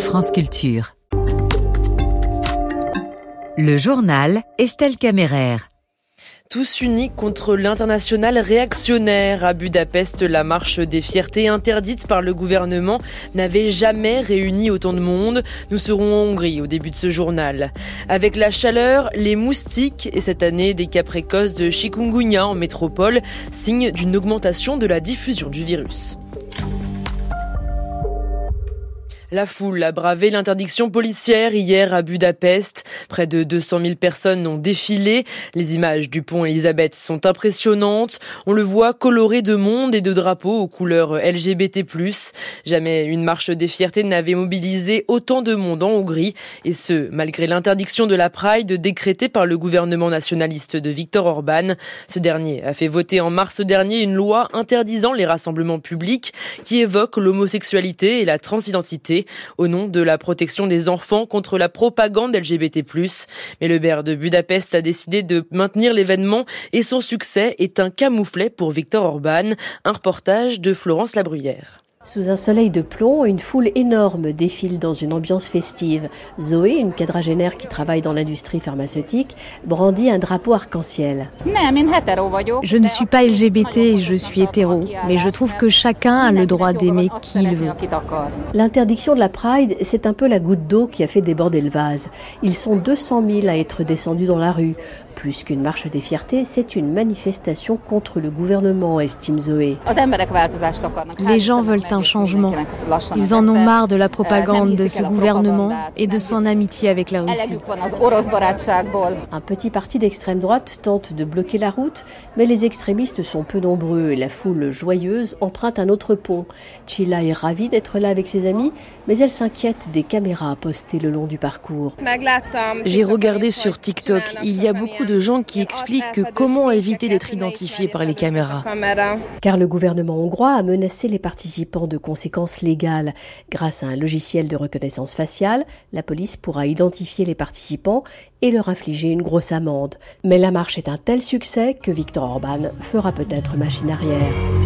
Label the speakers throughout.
Speaker 1: France Culture. Le journal Estelle Caméraire.
Speaker 2: Tous unis contre l'international réactionnaire. À Budapest, la marche des fiertés interdite par le gouvernement n'avait jamais réuni autant de monde. Nous serons en Hongrie au début de ce journal. Avec la chaleur, les moustiques et cette année des cas précoces de chikungunya en métropole, signe d'une augmentation de la diffusion du virus. La foule a bravé l'interdiction policière hier à Budapest. Près de 200 000 personnes ont défilé. Les images du pont Elisabeth sont impressionnantes. On le voit coloré de monde et de drapeaux aux couleurs LGBT+. Jamais une marche des fiertés n'avait mobilisé autant de monde en Hongrie. Et ce, malgré l'interdiction de la Pride décrétée par le gouvernement nationaliste de Viktor Orban. Ce dernier a fait voter en mars dernier une loi interdisant les rassemblements publics qui évoquent l'homosexualité et la transidentité. Au nom de la protection des enfants contre la propagande LGBT+. Mais le maire de Budapest a décidé de maintenir l'événement et son succès est un camouflet pour Viktor Orban. Un reportage de Florence Labruyère.
Speaker 3: Sous un soleil de plomb, une foule énorme défile dans une ambiance festive. Zoé, une quadragénaire qui travaille dans l'industrie pharmaceutique, brandit un drapeau arc-en-ciel.
Speaker 4: Je ne suis pas LGBT, je suis hétéro, mais je trouve que chacun a le droit d'aimer qui il veut.
Speaker 3: L'interdiction de la Pride, c'est un peu la goutte d'eau qui a fait déborder le vase. Ils sont 200 000 à être descendus dans la rue. Plus qu'une marche des fiertés, c'est une manifestation contre le gouvernement, estime Zoé.
Speaker 4: Les gens veulent un changement. Ils en ont marre de la propagande de ce gouvernement et de son amitié avec la Russie.
Speaker 3: Un petit parti d'extrême droite tente de bloquer la route, mais les extrémistes sont peu nombreux et la foule joyeuse emprunte un autre pont. Chila est ravie d'être là avec ses amis, mais elle s'inquiète des caméras postées le long du parcours.
Speaker 5: J'ai regardé sur TikTok, il y a beaucoup de gens qui expliquent comment éviter d'être identifiés par les caméras.
Speaker 3: Car le gouvernement hongrois a menacé les participants de conséquences légales. Grâce à un logiciel de reconnaissance faciale, la police pourra identifier les participants et leur infliger une grosse amende. Mais la marche est un tel succès que Viktor Orban fera peut-être machine arrière.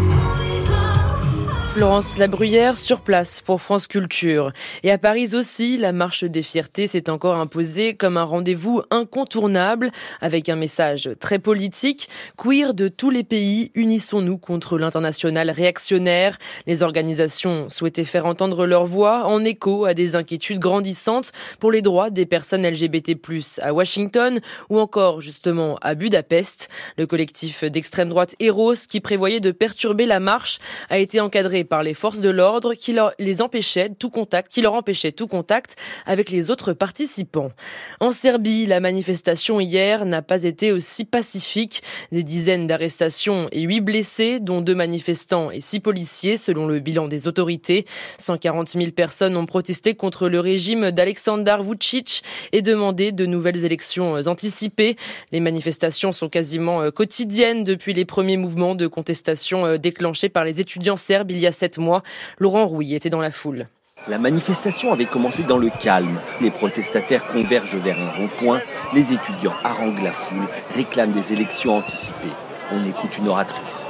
Speaker 2: Florence Labruyère sur place pour France Culture. Et à Paris aussi, la marche des fiertés s'est encore imposée comme un rendez-vous incontournable avec un message très politique. Queer de tous les pays, unissons-nous contre l'international réactionnaire. Les organisations souhaitaient faire entendre leur voix en écho à des inquiétudes grandissantes pour les droits des personnes LGBT+, à Washington ou encore justement à Budapest. Le collectif d'extrême droite Eros qui prévoyait de perturber la marche a été encadré par les forces de l'ordre qui leur empêchaient tout contact avec les autres participants. En Serbie, la manifestation hier n'a pas été aussi pacifique. Des dizaines d'arrestations et 8 blessés, dont 2 manifestants et 6 policiers, selon le bilan des autorités. 140 000 personnes ont protesté contre le régime d'Aleksandar Vučić et demandé de nouvelles élections anticipées. Les manifestations sont quasiment quotidiennes depuis les premiers mouvements de contestation déclenchés par les étudiants serbes il y a 7 mois. Laurent Rouy était dans la foule.
Speaker 6: La manifestation avait commencé dans le calme. Les protestataires convergent vers un rond-point. Les étudiants haranguent la foule, réclament des élections anticipées. On écoute une oratrice.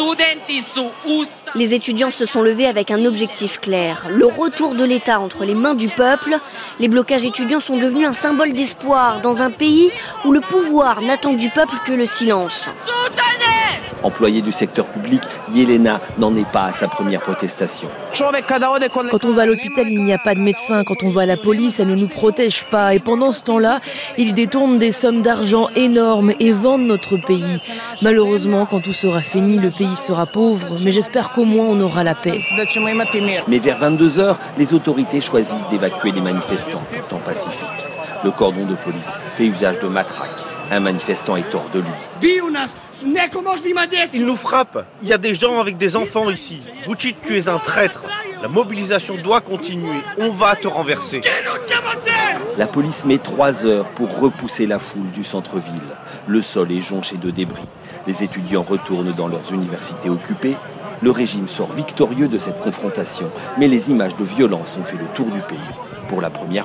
Speaker 7: Les étudiants se sont levés avec un objectif clair, le retour de l'État entre les mains du peuple. Les blocages étudiants sont devenus un symbole d'espoir dans un pays où le pouvoir n'attend du peuple que le silence.
Speaker 6: Employée du secteur public, Yelena n'en est pas à sa première protestation.
Speaker 5: Quand on va à l'hôpital, il n'y a pas de médecin. Quand on va à la police, elle ne nous protège pas. Et pendant ce temps-là, ils détournent des sommes d'argent énormes et vendent notre pays. Malheureusement, quand tout sera fini, le pays sera pauvre. Mais j'espère qu'au moins on aura la paix.
Speaker 6: Mais vers 22h, les autorités choisissent d'évacuer les manifestants, pourtant pacifiques. Le cordon de police fait usage de matraques. Un manifestant est hors de lui.
Speaker 8: Il nous frappe. Il y a des gens avec des enfants ici. Vučić, tu es un traître. La mobilisation doit continuer. On va te renverser.
Speaker 6: La police met 3 heures pour repousser la foule du centre-ville. Le sol est jonché de débris. Les étudiants retournent dans leurs universités occupées. Le régime sort victorieux de cette confrontation. Mais les images de violence ont fait le tour du pays pour la première fois.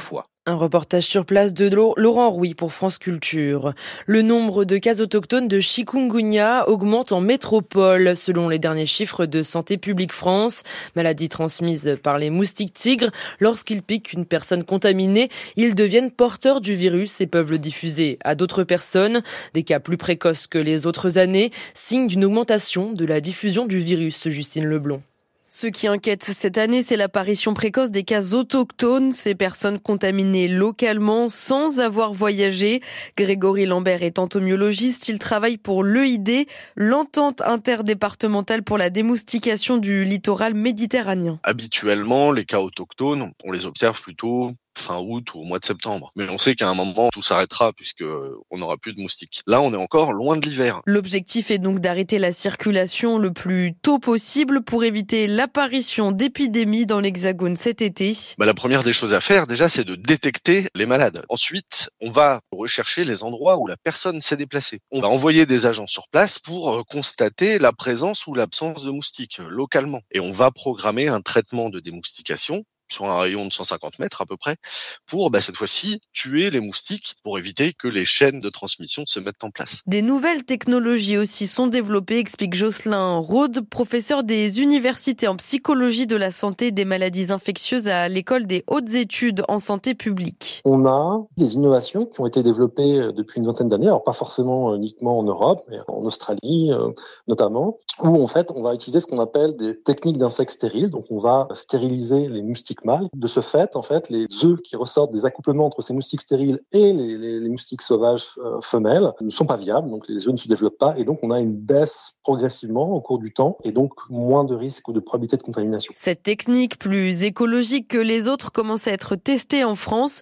Speaker 2: Un reportage sur place de Laurent Rouy pour France Culture. Le nombre de cas autochtones de chikungunya augmente en métropole, selon les derniers chiffres de Santé publique France. Maladie transmise par les moustiques tigres. Lorsqu'ils piquent une personne contaminée, ils deviennent porteurs du virus et peuvent le diffuser à d'autres personnes. Des cas plus précoces que les autres années, signe d'une augmentation de la diffusion du virus, Justine Leblond.
Speaker 5: Ce qui inquiète cette année, c'est l'apparition précoce des cas autochtones, ces personnes contaminées localement sans avoir voyagé. Grégory Lambert est entomologiste, il travaille pour l'EID, l'entente interdépartementale pour la démoustication du littoral méditerranéen.
Speaker 9: Habituellement, les cas autochtones, on les observe plutôt fin août ou au mois de septembre. Mais on sait qu'à un moment, tout s'arrêtera puisque on n'aura plus de moustiques. Là, on est encore loin de l'hiver.
Speaker 5: L'objectif est donc d'arrêter la circulation le plus tôt possible pour éviter l'apparition d'épidémies dans l'Hexagone cet été.
Speaker 9: La première des choses à faire, déjà, c'est de détecter les malades. Ensuite, on va rechercher les endroits où la personne s'est déplacée. On va envoyer des agents sur place pour constater la présence ou l'absence de moustiques localement. Et on va programmer un traitement de démoustication sur un rayon de 150 mètres à peu près, pour cette fois-ci tuer les moustiques pour éviter que les chaînes de transmission se mettent en place.
Speaker 5: Des nouvelles technologies aussi sont développées, explique Jocelyn Rode, professeur des universités en psychologie de la santé et des maladies infectieuses à l'école des hautes études en santé publique.
Speaker 10: On a des innovations qui ont été développées depuis une vingtaine d'années, alors pas forcément uniquement en Europe, mais en Australie notamment, où en fait on va utiliser ce qu'on appelle des techniques d'insectes stériles, donc on va stériliser les moustiques mâles. De ce fait, en fait, les œufs qui ressortent des accouplements entre ces moustiques stériles et les moustiques sauvages femelles ne sont pas viables, donc les œufs ne se développent pas, et donc on a une baisse progressivement au cours du temps, et donc moins de risques ou de probabilité de contamination.
Speaker 5: Cette technique plus écologique que les autres commence à être testée en France.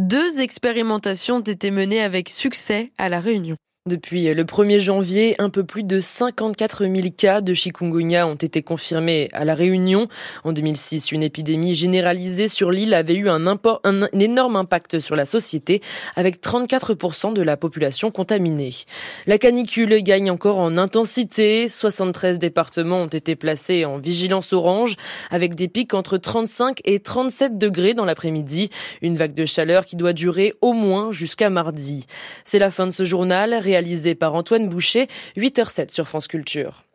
Speaker 5: 2 expérimentations ont été menées avec succès à La Réunion.
Speaker 2: Depuis le 1er janvier, un peu plus de 54 000 cas de chikungunya ont été confirmés à La Réunion. En 2006, une épidémie généralisée sur l'île avait eu un énorme impact sur la société, avec 34% de la population contaminée. La canicule gagne encore en intensité. 73 départements ont été placés en vigilance orange, avec des pics entre 35 et 37 degrés dans l'après-midi. Une vague de chaleur qui doit durer au moins jusqu'à mardi. C'est la fin de ce journal, réalisé par Antoine Boucher, 8h07 sur France Culture.